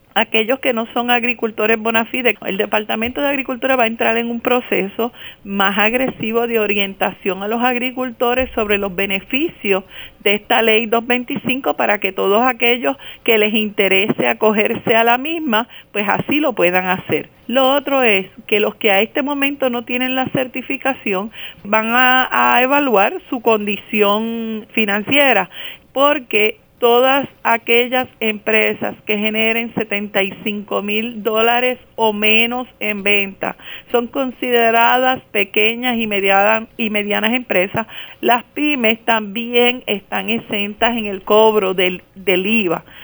aquellos que no son agricultores bona fide. El Departamento de Agricultura va a entrar en un proceso más agresivo de orientación a los agricultores sobre los beneficios de esta ley 225 para que todos aquellos que les interese acogerse a la misma, pues así lo puedan hacer. Lo otro es que los que a este momento no tienen la certificación van a evaluar su condición financiera, porque todas aquellas empresas que generen $75,000 o menos en venta son consideradas pequeñas y medianas empresas. Las pymes también están exentas en el cobro del IVA.